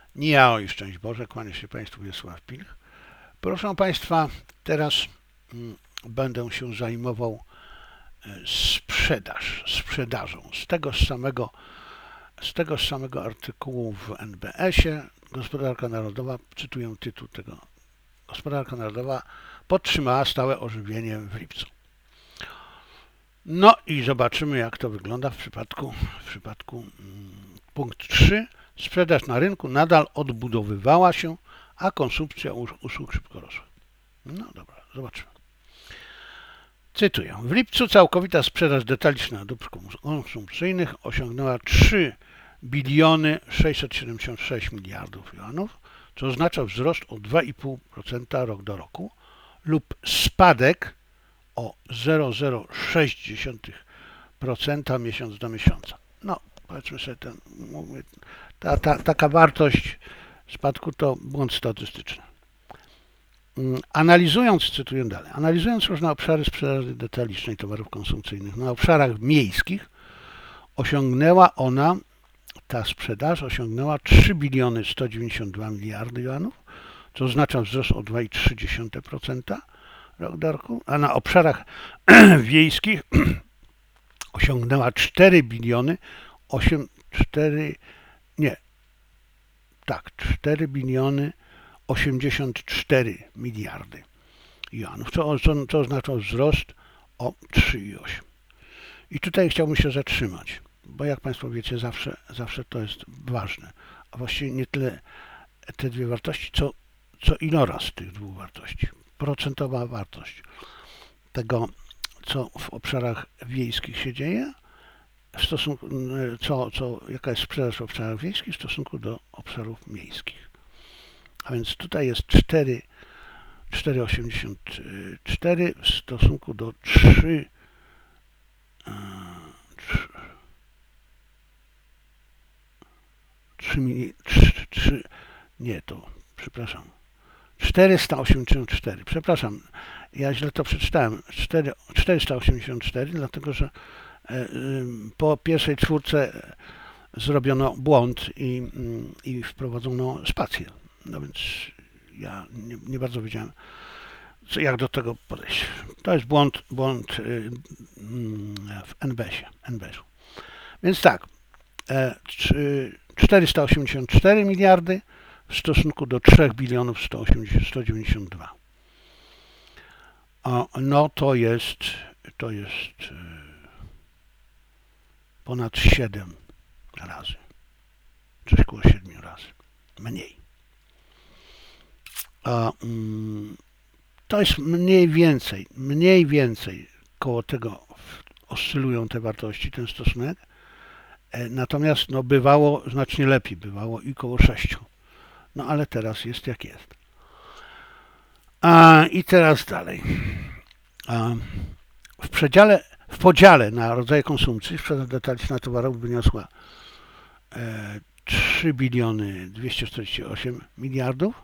Nie ja, oj, szczęść Boże, kłania się Państwu Wiesław Pilch. Proszę Państwa, teraz będę się zajmował sprzedażą z tegoż samego artykułu w NBS-ie. Gospodarka Narodowa, cytuję tytuł tego, Gospodarka Narodowa podtrzymała stałe ożywienie w lipcu. No i zobaczymy, jak to wygląda w przypadku punkt 3. Sprzedaż na rynku nadal odbudowywała się, a konsumpcja usług szybko rosła. No dobra, zobaczymy. Cytuję. W lipcu całkowita sprzedaż detaliczna dóbr konsumpcyjnych osiągnęła 3 biliony 676 miliardów juanów, co oznacza wzrost o 2,5% rok do roku lub spadek o 0,06% miesiąc do miesiąca. No, powiedzmy sobie, taka wartość spadku to błąd statystyczny. Cytuję dalej, analizując różne obszary sprzedaży detalicznej towarów konsumpcyjnych na obszarach miejskich, ta sprzedaż osiągnęła 3 biliony 192 miliardy juanów, co oznacza wzrost o 2,3% rok do roku, a na obszarach wiejskich osiągnęła 4 biliony 84 miliardy juanów, co oznacza wzrost o 3,8. I tutaj chciałbym się zatrzymać, bo jak Państwo wiecie, zawsze to jest ważne, a właściwie nie tyle te dwie wartości, co iloraz tych dwóch wartości. Procentowa wartość tego, co w obszarach wiejskich się dzieje, jaka jest sprzedaż w obszarach wiejskich w stosunku do obszarów miejskich. A więc tutaj jest 4,84 w stosunku do 3, nie, to przepraszam, 484, przepraszam, ja źle to przeczytałem, 484, dlatego że po pierwszej czwórce zrobiono błąd i wprowadzono spację. No więc ja nie bardzo wiedziałem, jak do tego podejść. To jest błąd w NBS-u. Więc tak, 484 miliardy w stosunku do 3 bilionów 192. No to jest ponad 7 razy. Coś koło 7 razy. Mniej. To jest mniej więcej koło tego oscylują te wartości, ten stosunek. Natomiast bywało znacznie lepiej, bywało i koło 6. No ale teraz jest jak jest. I teraz dalej. W podziale na rodzaje konsumpcji sprzedaż detaliczna towarów wyniosła 3 biliony 248 miliardów,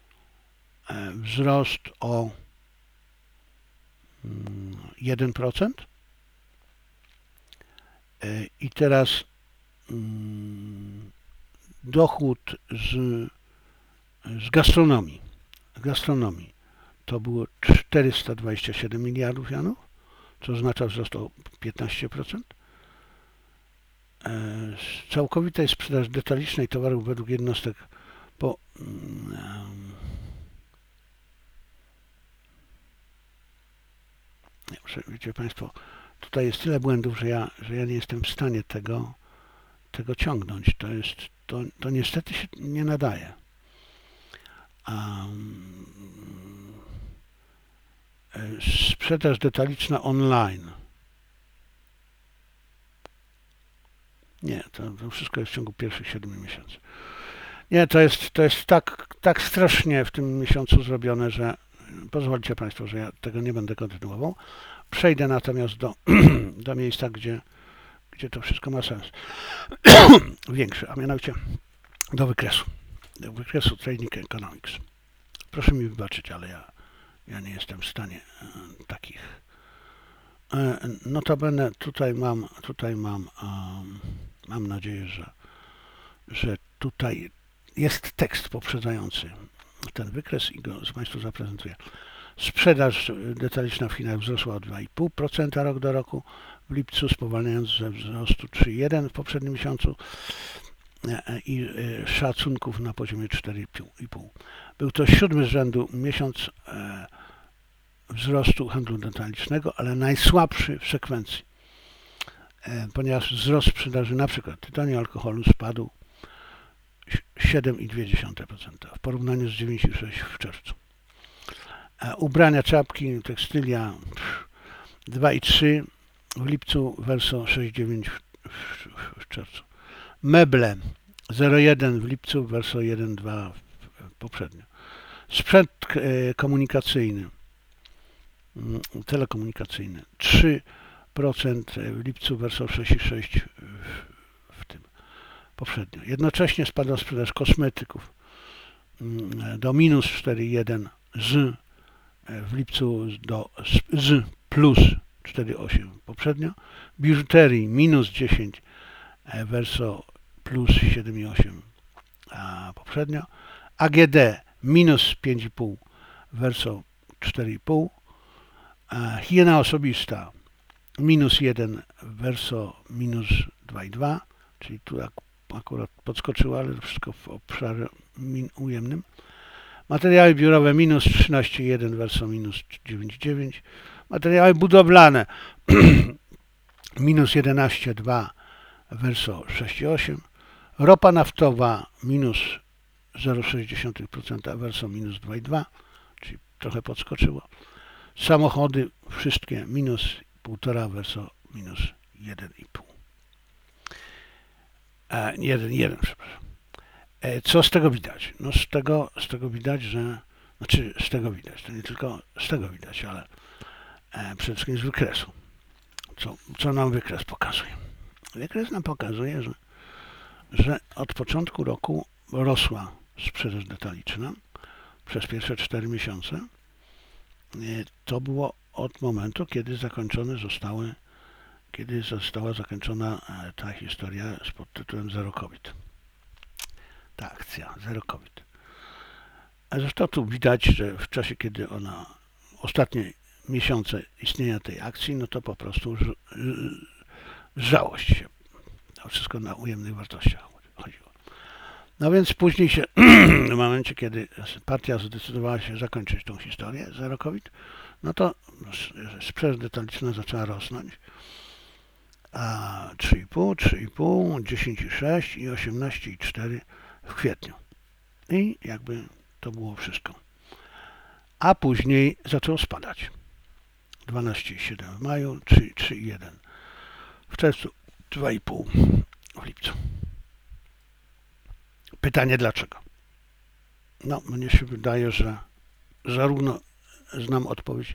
wzrost o 1%. I teraz dochód z gastronomii to było 427 miliardów juanów, co oznacza wzrost o 15%. Z całkowitej sprzedaży detalicznej towarów według jednostek wiecie Państwo, tutaj jest tyle błędów, że ja nie jestem w stanie tego ciągnąć. To niestety się nie nadaje. Sprzedaż detaliczna online. Nie, to wszystko jest w ciągu pierwszych 7 miesięcy. Nie, to jest tak strasznie w tym miesiącu zrobione, że pozwólcie Państwo, że ja tego nie będę kontynuował. Przejdę natomiast do miejsca, gdzie to wszystko ma sens. Większy, a mianowicie do wykresu Trading Economics. Proszę mi wybaczyć, ale ja nie jestem w stanie takich. Notabene mam nadzieję, że tutaj jest tekst poprzedzający ten wykres i go Państwu zaprezentuję. Sprzedaż detaliczna w Chinach wzrosła o 2,5% rok do roku w lipcu, spowalniając ze wzrostu 3,1% w poprzednim miesiącu i szacunków na poziomie 4,5%. Był to 7. z rzędu miesiąc wzrostu handlu detalicznego, ale najsłabszy w sekwencji, ponieważ wzrost sprzedaży np. tytoniu i alkoholu spadł 7,2% w porównaniu z 9,6% w czerwcu. Ubrania, czapki, tekstylia 2,3% w lipcu versus 6,9% w czerwcu. Meble 0,1% w lipcu versus 1,2% poprzednio. Sprzęt komunikacyjny, telekomunikacyjny 3% w lipcu versus 6,6% w tym poprzednio. Jednocześnie spadła sprzedaż kosmetyków do minus 4,1% w lipcu z plus 4,8% poprzednio. Biżuterii minus 10% versus plus 7,8% poprzednio. AGD minus 5,5% versus 4,5%. Higiena osobista minus 1% versus minus 2,2%, czyli tu akurat podskoczyło, ale wszystko w obszarze ujemnym. Materiały biurowe minus 13,1% versus minus 9,9%. Materiały budowlane minus 11,2% versus 6,8%. Ropa naftowa minus 0,6% versus minus 2,2%, czyli trochę podskoczyło. Samochody wszystkie minus 1,5% versus minus 1,5%. 1,1, przepraszam. Co z tego widać? No z tego widać, że z tego widać, to nie tylko z tego widać, ale przede wszystkim z wykresu. Co nam wykres pokazuje? Wykres nam pokazuje, że od początku roku rosła sprzedaż detaliczna przez pierwsze 4 miesiące. To było od momentu, kiedy została zakończona ta historia pod tytułem Zero COVID. Ta akcja Zero COVID. A zresztą tu widać, że w czasie, kiedy ostatnie miesiące istnienia tej akcji, no to po prostu żałość się. To wszystko na ujemnych wartościach chodziło. No więc później się, w momencie, kiedy partia zdecydowała się zakończyć tą historię Zero COVID, no to sprzedaż detaliczna zaczęła rosnąć. A 3,5, 10,6 i 18,4 w kwietniu. I jakby to było wszystko. A później zaczęło spadać. 12,7 w maju, 3,1 w czerwcu, 2,5 w lipcu. Pytanie dlaczego? No, mnie się wydaje, że zarówno znam odpowiedź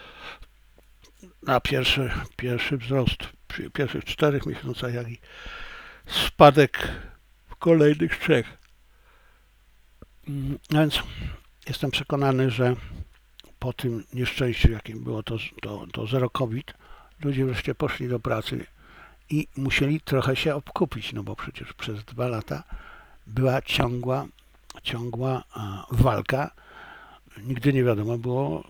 na pierwszy wzrost przy pierwszych 4 miesiącach, jak i spadek w kolejnych 3. Więc jestem przekonany, że po tym nieszczęściu, jakim było to Zero COVID, ludzie wreszcie poszli do pracy i musieli trochę się obkupić, no bo przecież przez 2 lata była ciągła walka. Nigdy nie wiadomo było,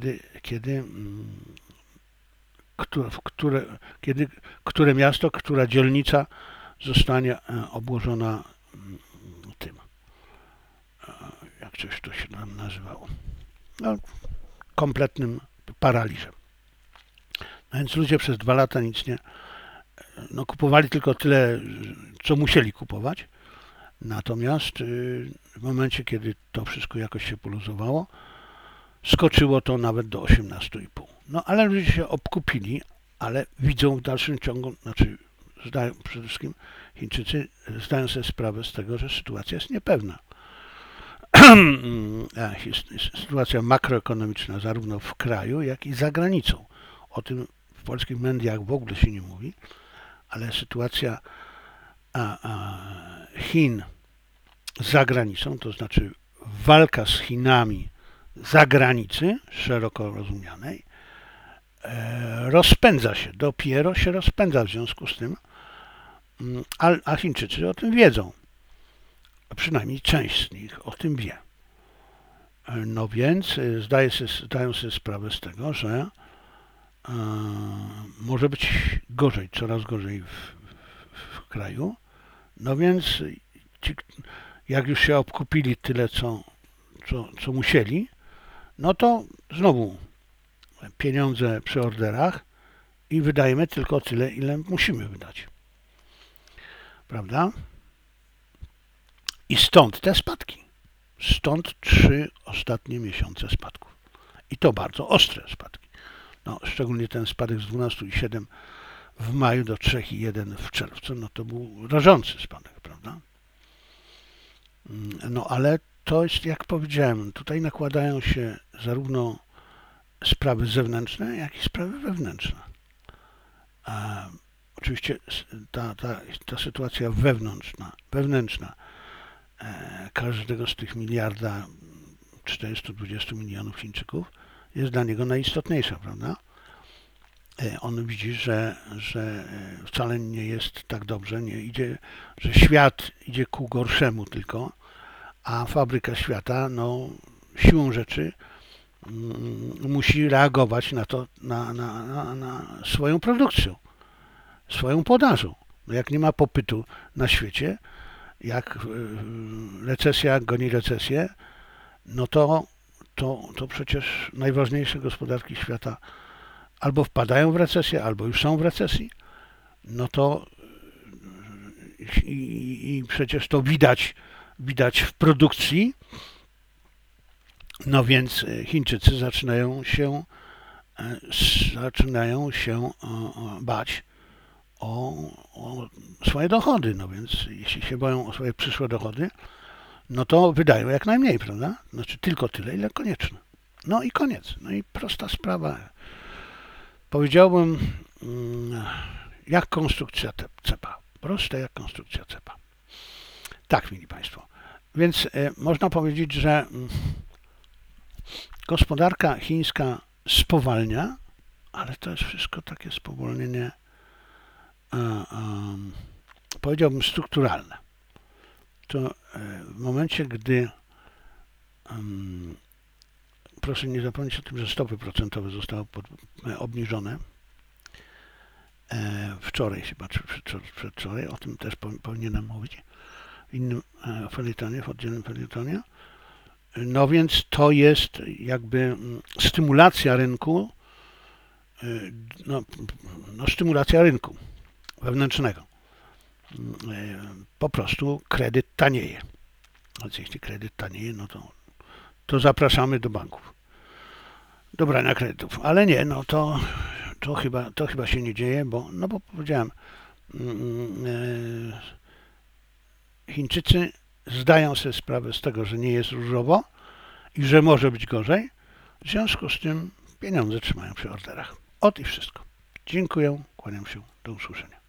które miasto, która dzielnica zostanie obłożona tym, jak coś to się nam nazywało, no, kompletnym paraliżem. No więc ludzie przez 2 lata nic nie, kupowali tylko tyle, co musieli kupować. Natomiast w momencie, kiedy to wszystko jakoś się poluzowało, skoczyło to nawet do 18,5. No ale ludzie się obkupili, ale widzą w dalszym ciągu, przede wszystkim Chińczycy zdają sobie sprawę z tego, że sytuacja jest niepewna. Sytuacja makroekonomiczna zarówno w kraju, jak i za granicą. O tym w polskich mediach w ogóle się nie mówi, ale sytuacja Chin za granicą, to znaczy walka z Chinami za granicy, szeroko rozumianej, rozpędza się, dopiero się rozpędza w związku z tym, a Chińczycy o tym wiedzą. a przynajmniej część z nich o tym wie. No więc zdają sobie sprawę z tego, że może być gorzej, coraz gorzej w kraju. No więc ci, jak już się obkupili tyle, co musieli, no to znowu pieniądze przy orderach i wydajemy tylko tyle, ile musimy wydać. Prawda? I stąd te spadki. Stąd 3 ostatnie miesiące spadków. I to bardzo ostre spadki. No, szczególnie ten spadek z 12,7 w maju do 3,1 w czerwcu, no to był rażący spadek, prawda? No ale to jest, jak powiedziałem, tutaj nakładają się zarówno sprawy zewnętrzne, jak i sprawy wewnętrzne. Oczywiście ta sytuacja wewnętrzna każdego z tych 1,420 mld Chińczyków jest dla niego najistotniejsza, prawda? On widzi, że wcale nie jest tak dobrze, nie idzie, że świat idzie ku gorszemu tylko, a fabryka świata, no, siłą rzeczy musi reagować na to, na swoją produkcją, swoją podażą. No jak nie ma popytu na świecie, jak recesja goni recesję, no to przecież najważniejsze gospodarki świata albo wpadają w recesję, albo już są w recesji. No to i przecież to widać w produkcji. No więc Chińczycy zaczynają się bać o swoje dochody. No więc jeśli się boją o swoje przyszłe dochody, no to wydają jak najmniej, prawda? Znaczy tylko tyle, ile konieczne. No i koniec. No i prosta sprawa. Powiedziałbym, jak konstrukcja cepa. Proste jak konstrukcja cepa. Tak, mili Państwo. Więc można powiedzieć, że gospodarka chińska spowalnia, ale to jest wszystko takie spowolnienie, powiedziałbym, strukturalne. To w momencie, gdy proszę nie zapomnieć o tym, że stopy procentowe zostały obniżone wczoraj chyba, czy przedwczoraj, o tym też powinienem mówić w innym felietonie, w oddzielnym felietonie. No więc to jest jakby stymulacja rynku, stymulacja rynku wewnętrznego. Po prostu kredyt tanieje. Więc jeśli kredyt tanieje, no to zapraszamy do banków do brania kredytów. Ale nie, no to chyba się nie dzieje, bo powiedziałem, Chińczycy zdają sobie sprawę z tego, że nie jest różowo i że może być gorzej. W związku z tym pieniądze trzymają przy orderach. Ot i wszystko. Dziękuję, kłaniam się, do usłyszenia.